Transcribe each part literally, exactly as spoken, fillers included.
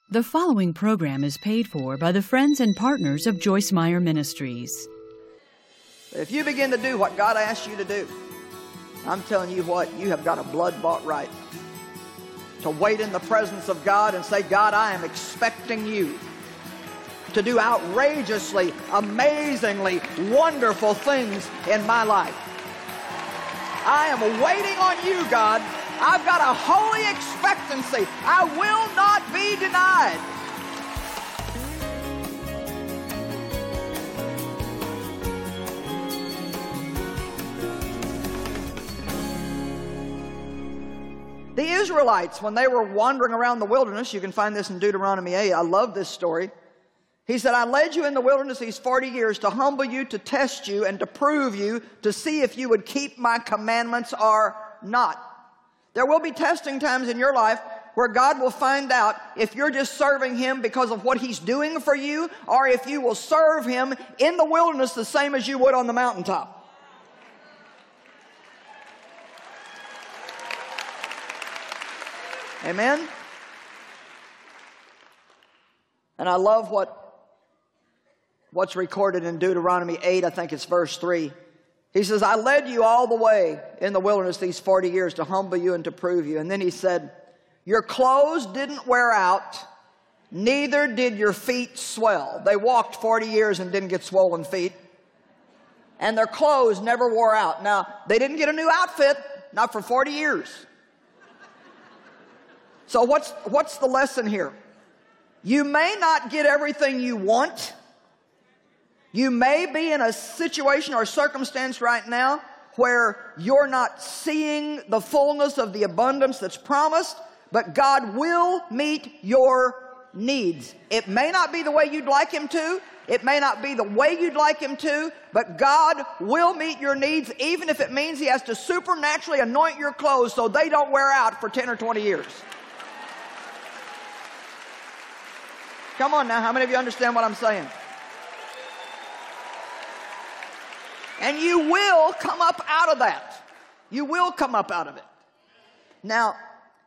The following program is paid for by the friends and partners of Joyce Meyer Ministries. If you begin to do what God asks you to do, I'm telling you what, you have got a blood-bought right to wait in the presence of God and say, God, I am expecting you to do outrageously, amazingly wonderful things in my life. I am waiting on you, God. I've got a holy expectancy. I will not be denied. The Israelites, when they were wandering around the wilderness, you can find this in Deuteronomy eight. I love this story. He said, I led you in the wilderness these forty years to humble you, to test you, and to prove you, to see if you would keep my commandments or not. There will be testing times in your life where God will find out if you're just serving Him because of what He's doing for you, or if you will serve Him in the wilderness the same as you would on the mountaintop. Amen? And I love what, what's recorded in Deuteronomy eight, I think it's verse three. He says, I led you all the way in the wilderness these forty years to humble you and to prove you. And then he said, your clothes didn't wear out, neither did your feet swell. They walked forty years and didn't get swollen feet. And their clothes never wore out. Now, they didn't get a new outfit, not for forty years. So what's, what's the lesson here? You may not get everything you want. You may be in a situation or circumstance right now where you're not seeing the fullness of the abundance that's promised, but God will meet your needs. It may not be the way you'd like Him to. It may not be the way you'd like Him to, but God will meet your needs, even if it means He has to supernaturally anoint your clothes so they don't wear out for ten or twenty years. Come on now, how many of you understand what I'm saying? And you will come up out of that. You will come up out of it. Now,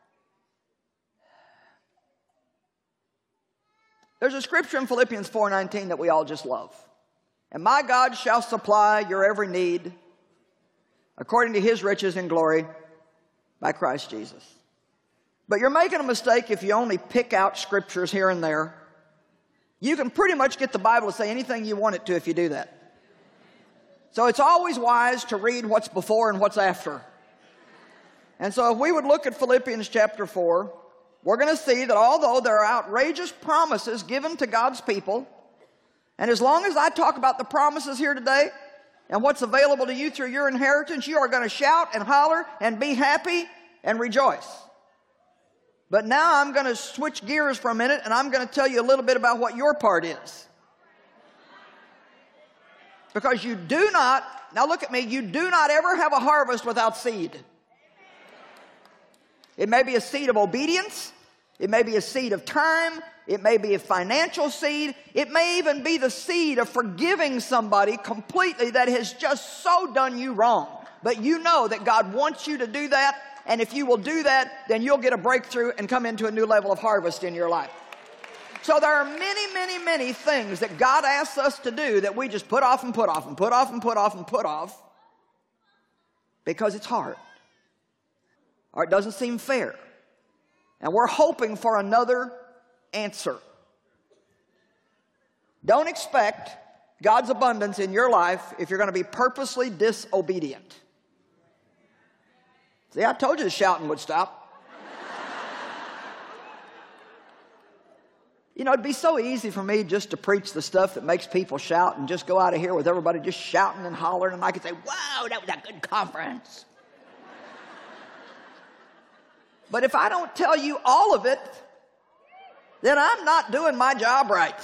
there's a scripture in Philippians four nineteen that we all just love. And my God shall supply your every need according to His riches in glory by Christ Jesus. But you're making a mistake if you only pick out scriptures here and there. You can pretty much get the Bible to say anything you want it to if you do that. So it's always wise to read what's before and what's after. And so if we would look at Philippians chapter four, we're going to see that although there are outrageous promises given to God's people, and as long as I talk about the promises here today and what's available to you through your inheritance, you are going to shout and holler and be happy and rejoice. But now I'm going to switch gears for a minute, and I'm going to tell you a little bit about what your part is. Because you do not, now look at me, you do not ever have a harvest without seed. It may be a seed of obedience. It may be a seed of time. It may be a financial seed. It may even be the seed of forgiving somebody completely that has just so done you wrong. But you know that God wants you to do that. And if you will do that, then you'll get a breakthrough and come into a new level of harvest in your life. So there are many, many, many things that God asks us to do that we just put off and put off and put off and put off and put off because it's hard or it doesn't seem fair. And we're hoping for another answer. Don't expect God's abundance in your life if you're going to be purposely disobedient. See, I told you the shouting would stop. You know, it'd be so easy for me just to preach the stuff that makes people shout and just go out of here with everybody just shouting and hollering, and I could say, wow, that was a good conference. But if I don't tell you all of it, then I'm not doing my job right.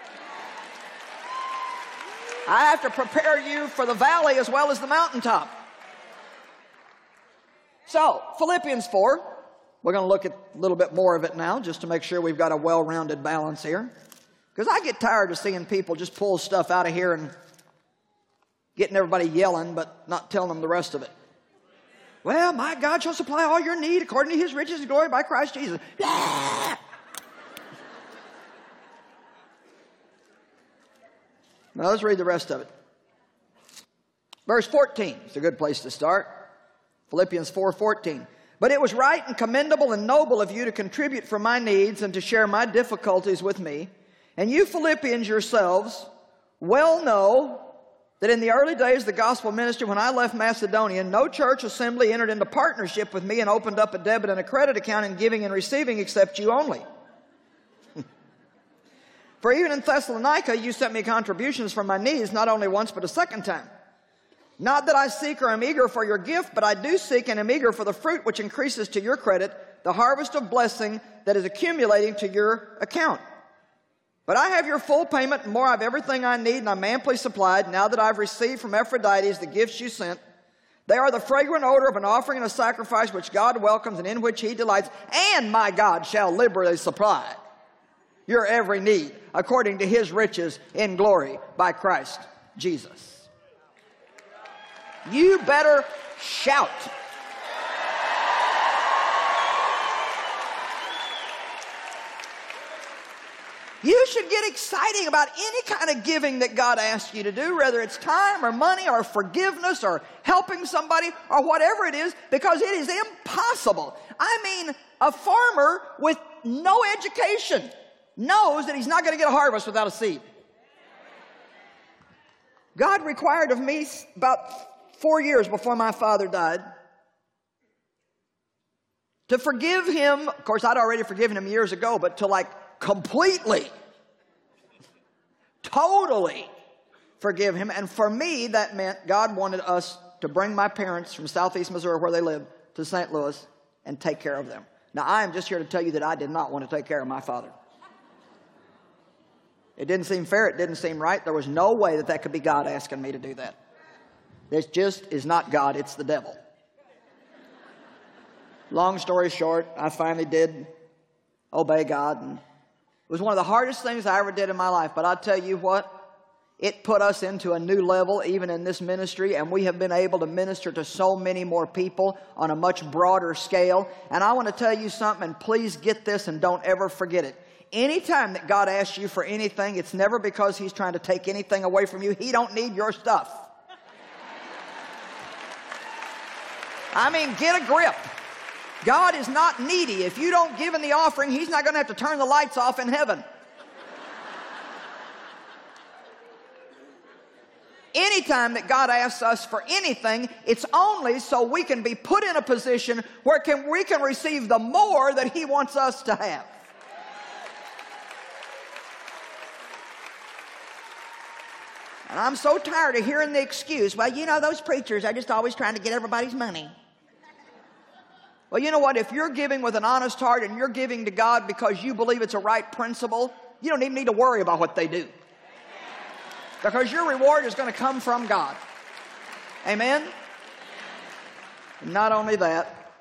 I have to prepare you for the valley as well as the mountaintop. So, Philippians four, we're going to look at a little bit more of it now just to make sure we've got a well-rounded balance here. Because I get tired of seeing people just pull stuff out of here and getting everybody yelling but not telling them the rest of it. Well, my God shall supply all your need according to His riches and glory by Christ Jesus. Yeah! Now let's read the rest of it. Verse fourteen is a good place to start. Philippians four fourteen. But it was right and commendable and noble of you to contribute for my needs and to share my difficulties with me. And you Philippians yourselves well know that in the early days of the gospel ministry, when I left Macedonia, no church assembly entered into partnership with me and opened up a debit and a credit account in giving and receiving except you only. For even in Thessalonica, you sent me contributions from my needs, not only once but a second time. Not that I seek or am eager for your gift, but I do seek and am eager for the fruit which increases to your credit, the harvest of blessing that is accumulating to your account. But I have your full payment, and more, I have everything I need, and I'm amply supplied, now that I've received from Epaphroditus the gifts you sent. They are the fragrant odor of an offering and a sacrifice which God welcomes and in which he delights, and my God shall liberally supply your every need according to his riches in glory by Christ Jesus. You better shout. You should get excited about any kind of giving that God asks you to do, whether it's time or money or forgiveness or helping somebody or whatever it is, because it is impossible. I mean, a farmer with no education knows that he's not going to get a harvest without a seed. God required of me about four years before my father died to forgive him. Of course, I'd already forgiven him years ago, but to like completely, totally forgive him. And for me, that meant God wanted us to bring my parents from southeast Missouri, where they lived, to Saint Louis and take care of them. Now, I am just here to tell you that I did not want to take care of my father. It didn't seem fair. It didn't seem right. There was no way that that could be God asking me to do that. This just is not God. It's the devil. Long story short, I finally did obey God. And it was one of the hardest things I ever did in my life. But I'll tell you what, it put us into a new level even in this ministry. And we have been able to minister to so many more people on a much broader scale. And I want to tell you something, and please get this and don't ever forget it. Anytime that God asks you for anything, it's never because he's trying to take anything away from you. He don't need your stuff. I mean, get a grip. God is not needy. If you don't give in the offering, he's not going to have to turn the lights off in heaven. Anytime that God asks us for anything, it's only so we can be put in a position where can, we can receive the more that he wants us to have. And I'm so tired of hearing the excuse, well, you know, those preachers are just always trying to get everybody's money. Well, you know what? If you're giving with an honest heart and you're giving to God because you believe it's a right principle, you don't even need to worry about what they do. Because your reward is going to come from God. Amen? And not only that,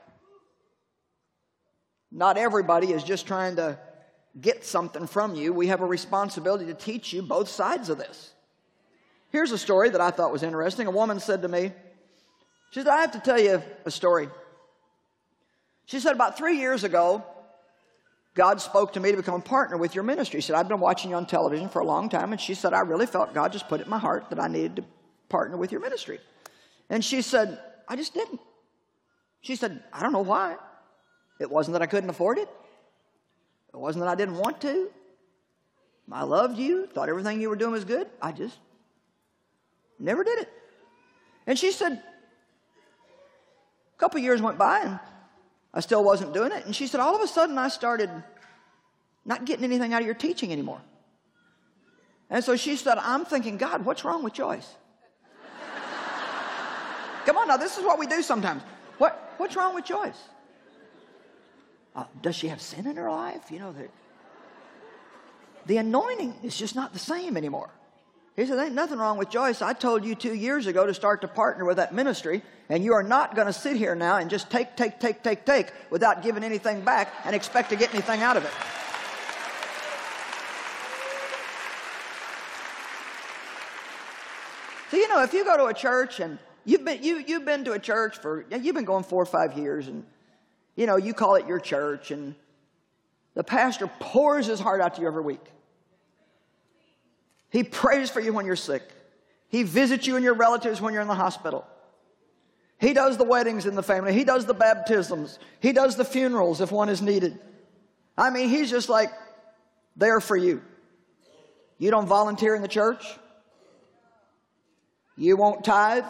not everybody is just trying to get something from you. We have a responsibility to teach you both sides of this. Here's a story that I thought was interesting. A woman said to me, she said, I have to tell you a story. She said, about three years ago, God spoke to me to become a partner with your ministry. She said, I've been watching you on television for a long time. And she said, I really felt God just put it in my heart that I needed to partner with your ministry. And she said, I just didn't. She said, I don't know why. It wasn't that I couldn't afford it. It wasn't that I didn't want to. I loved you, thought everything you were doing was good. I just never did it. And she said, a couple years went by and I still wasn't doing it. And she said, all of a sudden I started not getting anything out of your teaching anymore. And so she said, I'm thinking, God, what's wrong with Joyce? Come on now, this is what we do sometimes. What, what's wrong with Joyce? Uh, does she have sin in her life? You know, the, the anointing is just not the same anymore. He said, ain't nothing wrong with Joyce. I told you two years ago to start to partner with that ministry, and you are not going to sit here now and just take, take, take, take, take without giving anything back and expect to get anything out of it. So, you know, if you go to a church and you've been, you, you've been to a church for, you've been going four or five years, and, you know, you call it your church, and the pastor pours his heart out to you every week. He prays for you when you're sick. He visits you and your relatives when you're in the hospital. He does the weddings in the family. He does the baptisms. He does the funerals if one is needed. I mean, he's just like there for you. You don't volunteer in the church. You won't tithe.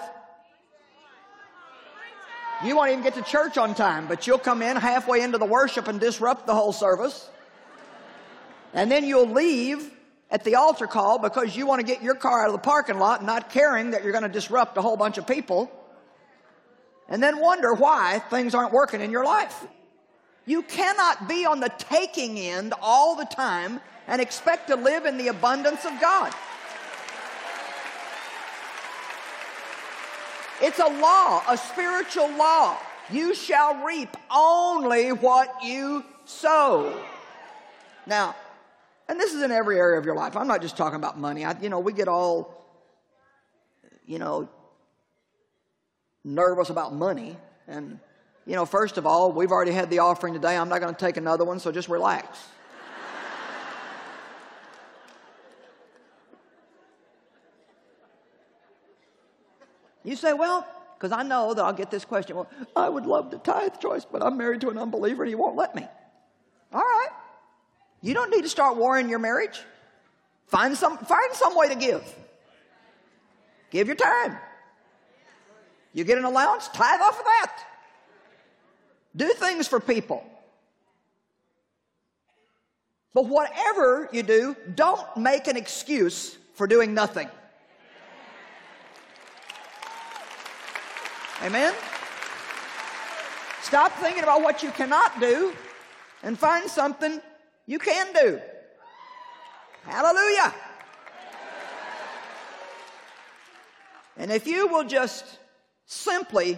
You won't even get to church on time, but you'll come in halfway into the worship and disrupt the whole service. And then you'll leave at the altar call because you want to get your car out of the parking lot, not caring that you're going to disrupt a whole bunch of people. And then wonder why things aren't working in your life. You cannot be on the taking end all the time and expect to live in the abundance of God. It's a law, a spiritual law. You shall reap only what you sow. Now, and this is in every area of your life. I'm not just talking about money. I, you know, we get all, you know, nervous about money. And, you know, first of all, we've already had the offering today. I'm not going to take another one, so just relax. You say, well, because I know that I'll get this question. Well, I would love to tithe, Joyce, but I'm married to an unbeliever and he won't let me. All right. You don't need to start warring your marriage. Find some, find some way to give. Give your time. You get an allowance, tithe off of that. Do things for people. But whatever you do, don't make an excuse for doing nothing. Amen? Stop thinking about what you cannot do and find something you can do. Hallelujah. And if you will just simply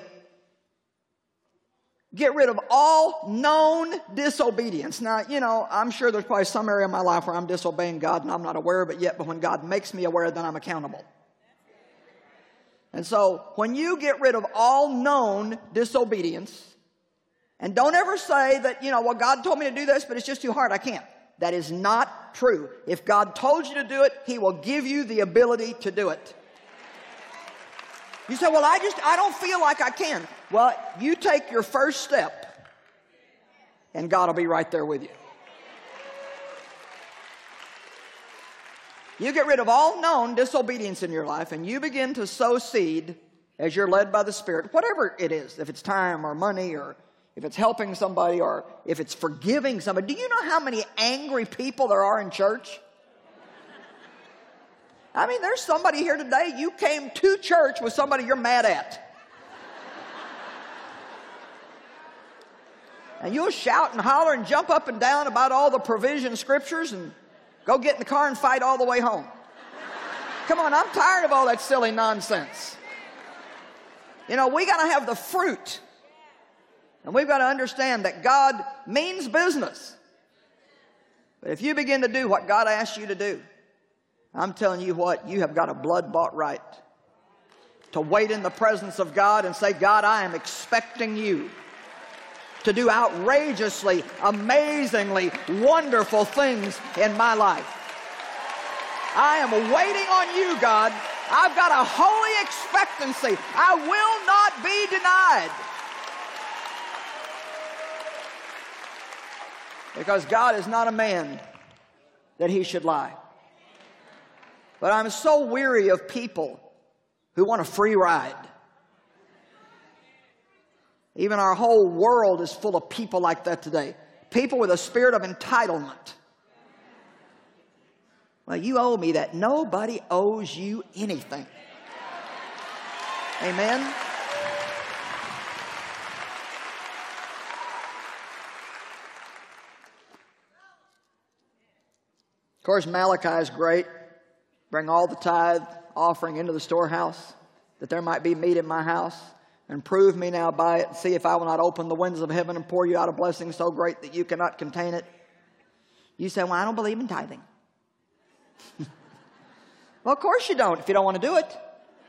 get rid of all known disobedience. Now, you know, I'm sure there's probably some area of my life where I'm disobeying God and I'm not aware of it yet, but when God makes me aware, then I'm accountable. And so, when you get rid of all known disobedience, and don't ever say that, you know, well, God told me to do this, but it's just too hard, I can't. That is not true. If God told you to do it, He will give you the ability to do it. You say, well, I just, I don't feel like I can. Well, you take your first step, and God will be right there with you. You get rid of all known disobedience in your life, and you begin to sow seed as you're led by the Spirit, whatever it is, if it's time or money or if it's helping somebody or if it's forgiving somebody. Do you know how many angry people there are in church? I mean, there's somebody here today, you came to church with somebody you're mad at. And you'll shout and holler and jump up and down about all the provision scriptures and go get in the car and fight all the way home. Come on, I'm tired of all that silly nonsense. You know, we got to have the fruit. And we've got to understand that God means business. But if you begin to do what God asks you to do, I'm telling you what, you have got a blood-bought right to wait in the presence of God and say, God, I am expecting you to do outrageously, amazingly wonderful things in my life. I am waiting on you, God. I've got a holy expectancy. I will not be denied. Because God is not a man that He should lie. But I'm so weary of people who want a free ride. Even our whole world is full of people like that today. People with a spirit of entitlement. Well, you owe me that. Nobody owes you anything. Amen? Of course, Malachi is great. Bring all the tithe offering into the storehouse, that there might be meat in my house. And prove me now by it, and see if I will not open the windows of heaven and pour you out a blessing so great that you cannot contain it. You say, well, I don't believe in tithing. Well, of course you don't, if you don't want to do it.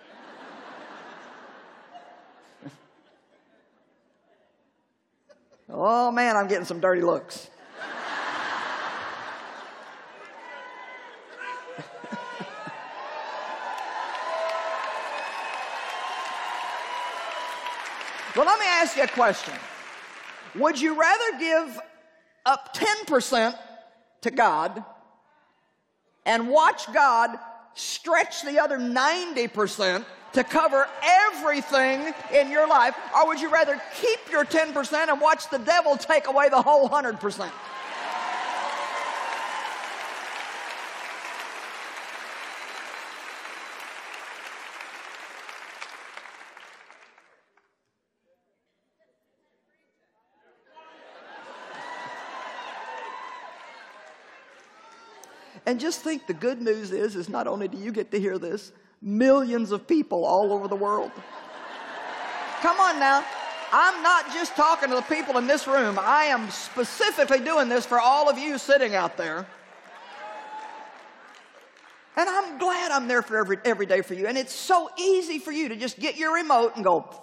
Oh, man, I'm getting some dirty looks. Well, let me ask you a question. Would you rather give up ten percent to God and watch God stretch the other ninety percent to cover everything in your life, or would you rather keep your ten percent and watch the devil take away the whole one hundred percent? And just think, the good news is, is not only do you get to hear this, millions of people all over the world. Come on now. I'm not just talking to the people in this room. I am specifically doing this for all of you sitting out there. And I'm glad I'm there for every, every day for you. And it's so easy for you to just get your remote and go.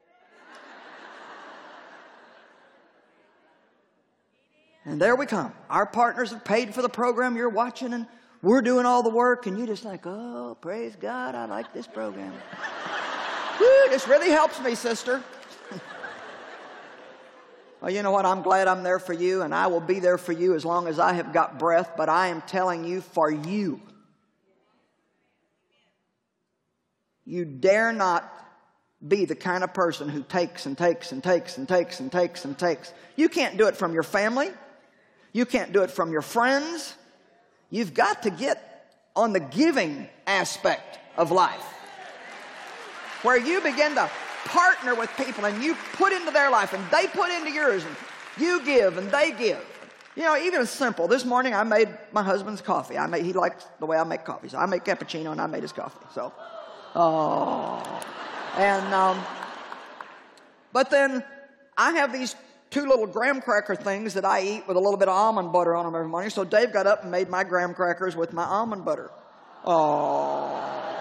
And there we come. Our partners have paid for the program you're watching, and we're doing all the work, and you're just like, oh, praise God, I like this program. Woo, this really helps me, sister. Well, you know what? I'm glad I'm there for you, and I will be there for you as long as I have got breath, but I am telling you, for you, you dare not be the kind of person who takes and takes and takes and takes and takes and takes. You can't do it from your family. You can't do it from your friends. You've got to get on the giving aspect of life, where you begin to partner with people and you put into their life and they put into yours, and you give and they give. You know, even as simple. This morning I made my husband's coffee. I made, he likes the way I make coffee. So I make cappuccino and I made his coffee. So, oh. And, um, but then I have these two little graham cracker things that I eat with a little bit of almond butter on them every morning. So Dave got up and made my graham crackers with my almond butter. Oh.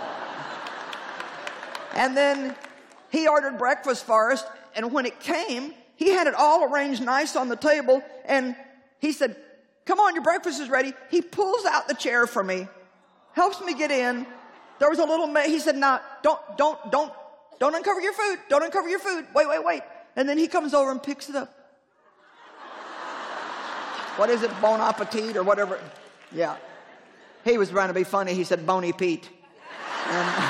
And then he ordered breakfast for us, and when it came, he had it all arranged nice on the table, and he said, come on, your breakfast is ready. He pulls out the chair for me, helps me get in. There was a little, ma- he said, no, don't, don't, don't, don't uncover your food. Don't uncover your food. Wait, wait, wait. And then he comes over and picks it up. What is it, Bon Appetit or whatever? Yeah. He was trying to be funny. He said, Boney Pete. And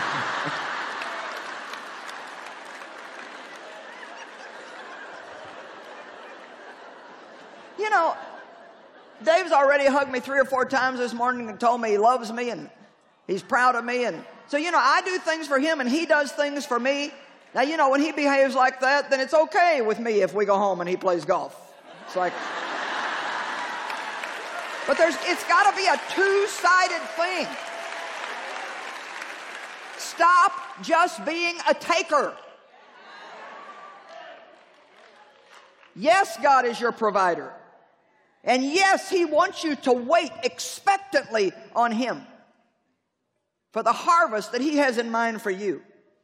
you know, Dave's already hugged me three or four times this morning and told me he loves me and he's proud of me. And so, you know, I do things for him and he does things for me. Now, you know, when he behaves like that, then it's okay with me if we go home and he plays golf. It's like... But there's, it's got to be a two-sided thing. Stop just being a taker. Yes, God is your provider. And yes, He wants you to wait expectantly on Him for the harvest that He has in mind for you.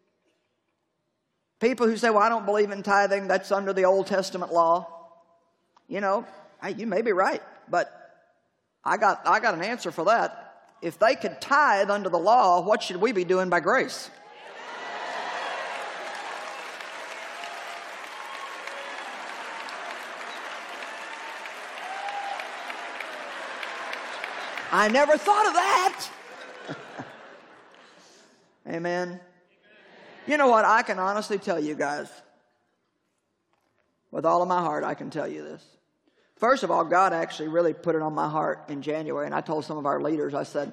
People who say, well, I don't believe in tithing, that's under the Old Testament law. You know, hey, you may be right, but I got, I got an answer for that. If they could tithe under the law, what should we be doing by grace? I never thought of that. Amen. You know what? I can honestly tell you guys, with all of my heart, I can tell you this. First of all, God actually really put it on my heart in January, and I told some of our leaders, I said,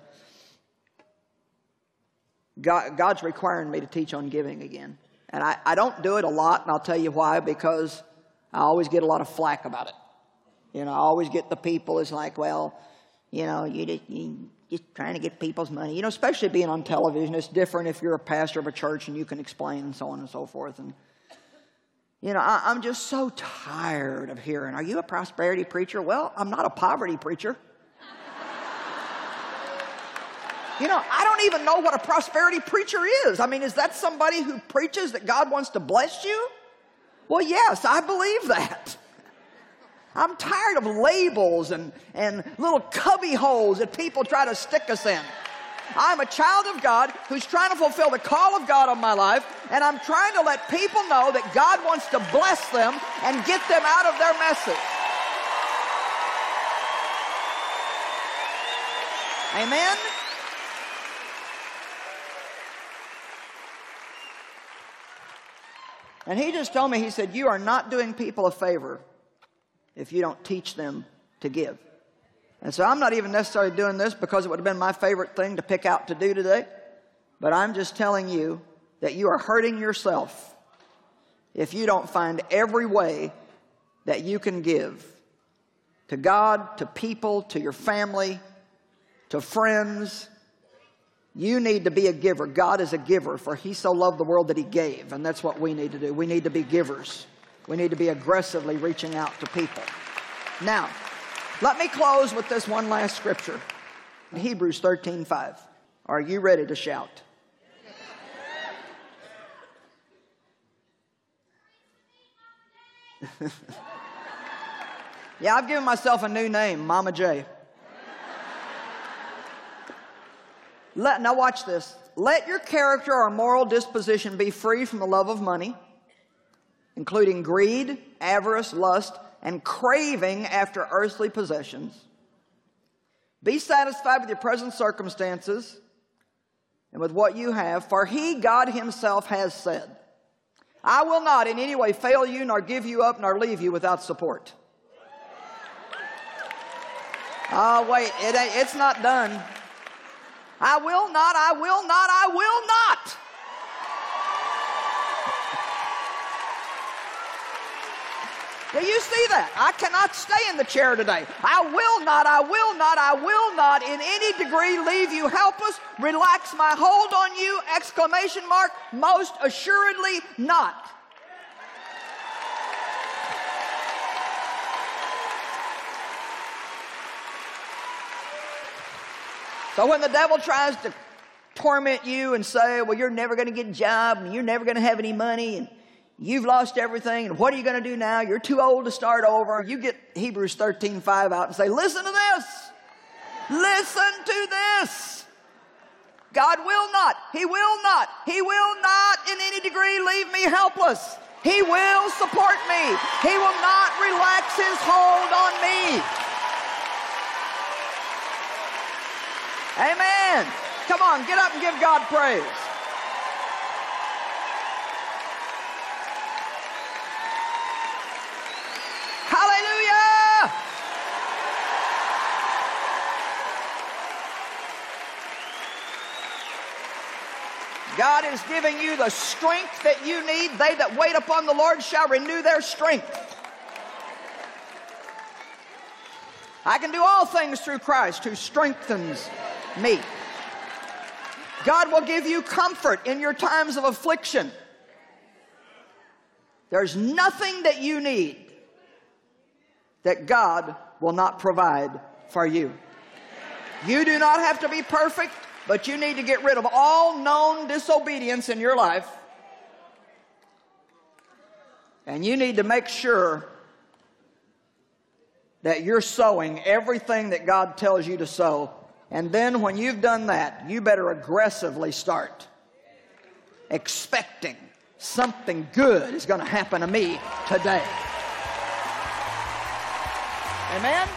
God, God's requiring me to teach on giving again. And I, I don't do it a lot, and I'll tell you why, because I always get a lot of flack about it. You know, I always get the people, it's like, well, you know, you just, you just trying to get people's money. You know, especially being on television, it's different if you're a pastor of a church and you can explain and so on and so forth. And you know, I, I'm just so tired of hearing, are you a prosperity preacher? Well, I'm not a poverty preacher. You know, I don't even know what a prosperity preacher is. I mean, is that somebody who preaches that God wants to bless you? Well, yes, I believe that. I'm tired of labels and, and little cubby holes that people try to stick us in. I'm a child of God who's trying to fulfill the call of God on my life, and I'm trying to let people know that God wants to bless them and get them out of their messes. Amen? And he just told me, he said, you are not doing people a favor if you don't teach them to give. And so I'm not even necessarily doing this because it would have been my favorite thing to pick out to do today. But I'm just telling you that you are hurting yourself if you don't find every way that you can give to God, to people, to your family, to friends. You need to be a giver. God is a giver, for he so loved the world that he gave. And that's what we need to do. We need to be givers. We need to be aggressively reaching out to people. Now, let me close with this one last scripture. Hebrews thirteen five. Are you ready to shout? Yeah, I've given myself a new name, Mama J. Let, now watch this. Let your character or moral disposition be free from the love of money, including greed, avarice, lust, and craving after earthly possessions. Be satisfied with your present circumstances and with what you have, for he, God himself, has said, I will not in any way fail you, nor give you up, nor leave you without support. Oh, wait, it ain't, it's not done. I will not, I will not, I will not. Do you see that? I cannot stay in the chair today. I will not, I will not, I will not in any degree leave you helpless, relax my hold on you, exclamation mark, most assuredly not. So when the devil tries to torment you and say, well, you're never going to get a job, and you're never going to have any money, and you've lost everything, and what are you going to do now? You're too old to start over. You get Hebrews thirteen five out and say, listen to this. Listen to this. God will not, he will not, he will not in any degree leave me helpless. He will support me. He will not relax his hold on me. Amen. Come on, get up and give God praise. Hallelujah. God is giving you the strength that you need. They that wait upon the Lord shall renew their strength. I can do all things through Christ who strengthens me. God will give you comfort in your times of affliction. There's nothing that you need that God will not provide for you. You do not have to be perfect, but you need to get rid of all known disobedience in your life. And you need to make sure that you're sowing everything that God tells you to sow. And then when you've done that, you better aggressively start expecting something good is going to happen to me today. Amen?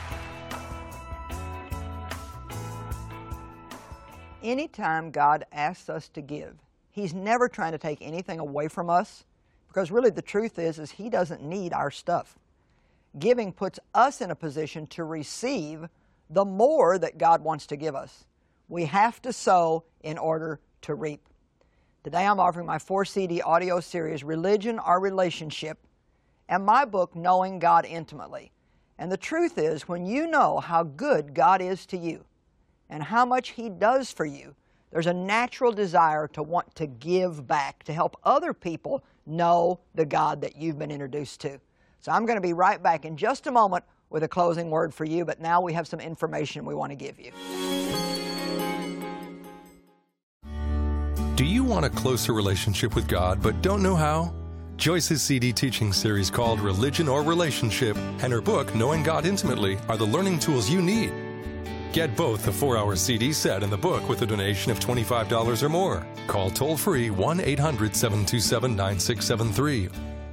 Anytime God asks us to give, he's never trying to take anything away from us, because really the truth is, is he doesn't need our stuff. Giving puts us in a position to receive the more that God wants to give us. We have to sow in order to reap. Today I'm offering my four C D audio series, Religion or Relationship, and my book, Knowing God Intimately. And the truth is, when you know how good God is to you and how much he does for you, there's a natural desire to want to give back, to help other people know the God that you've been introduced to. So I'm going to be right back in just a moment with a closing word for you, but now we have some information we want to give you. Do you want a closer relationship with God but don't know how? Joyce's C D teaching series called Religion or Relationship and her book, Knowing God Intimately, are the learning tools you need. Get both the four-hour C D set and the book with a donation of twenty-five dollars or more. Call toll-free one eight hundred seven two seven nine six seven three.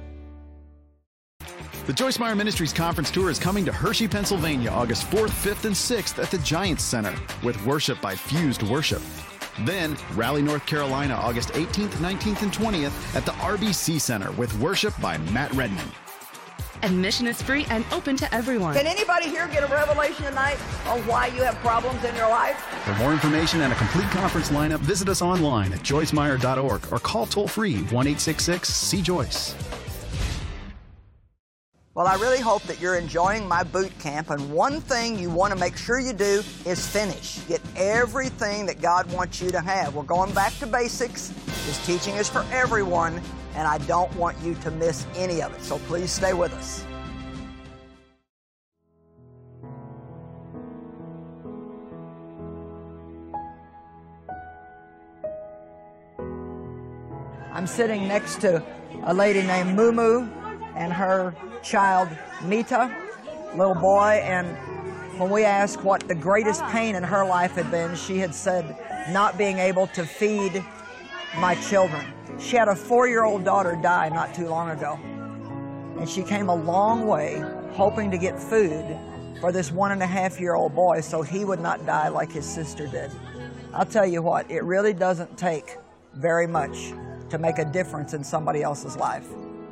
The Joyce Meyer Ministries Conference Tour is coming to Hershey, Pennsylvania, August fourth, fifth, and sixth at the Giants Center with Worship by Fused Worship. Then, Raleigh, North Carolina, August eighteenth, nineteenth, and twentieth at the R B C Center with Worship by Matt Redman. Admission is free and open to everyone. Can anybody here get a revelation tonight on why you have problems in your life? For more information and a complete conference lineup, visit us online at joyce meyer dot org or call toll-free one eight six six C Joyce. Well, I really hope that you're enjoying my boot camp, and one thing you want to make sure you do is finish. Get everything that God wants you to have. We're going back to basics. This teaching is for everyone, and I don't want you to miss any of it, so please stay with us. I'm sitting next to a lady named Mumu and her child Mita, little boy, and when we asked what the greatest pain in her life had been, she had said, not being able to feed my children. She had a four-year-old daughter die not too long ago, and she came a long way hoping to get food for this one and a half year old boy so he would not die like his sister did. I'll tell you what, it really doesn't take very much to make a difference in somebody else's life.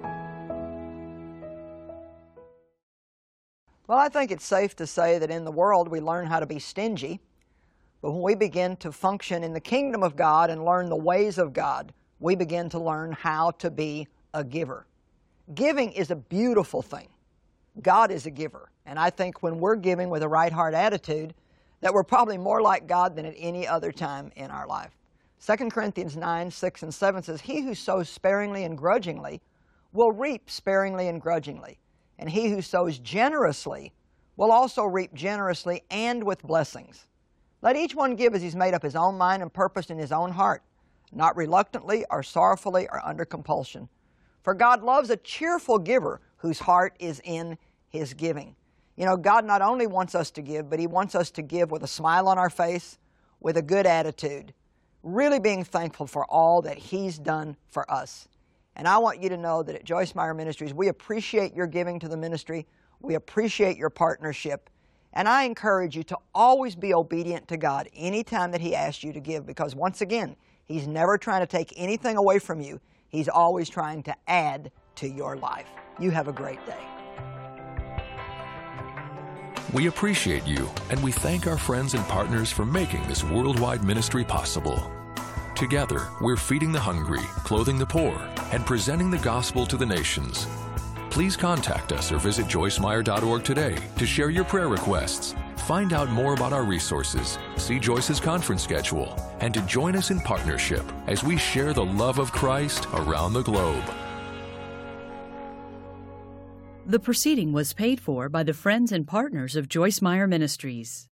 Well, I think it's safe to say that in the world we learn how to be stingy, but when we begin to function in the kingdom of God and learn the ways of God, we begin to learn how to be a giver. Giving is a beautiful thing. God is a giver, and I think when we're giving with a right heart attitude, that we're probably more like God than at any other time in our life. Second Corinthians nine, six, and seven says, he who sows sparingly and grudgingly will reap sparingly and grudgingly. And he who sows generously will also reap generously and with blessings. Let each one give as he's made up his own mind and purposed in his own heart, not reluctantly or sorrowfully or under compulsion. For God loves a cheerful giver whose heart is in his giving. You know, God not only wants us to give, but he wants us to give with a smile on our face, with a good attitude, really being thankful for all that he's done for us. And I want you to know that at Joyce Meyer Ministries, we appreciate your giving to the ministry. We appreciate your partnership. And I encourage you to always be obedient to God anytime that he asks you to give, because once again, he's never trying to take anything away from you. He's always trying to add to your life. You have a great day. We appreciate you, and we thank our friends and partners for making this worldwide ministry possible. Together, we're feeding the hungry, clothing the poor, and presenting the gospel to the nations. Please contact us or visit joyce meyer dot org today to share your prayer requests, find out more about our resources, see Joyce's conference schedule, and to join us in partnership as we share the love of Christ around the globe. The proceeding was paid for by the friends and partners of Joyce Meyer Ministries.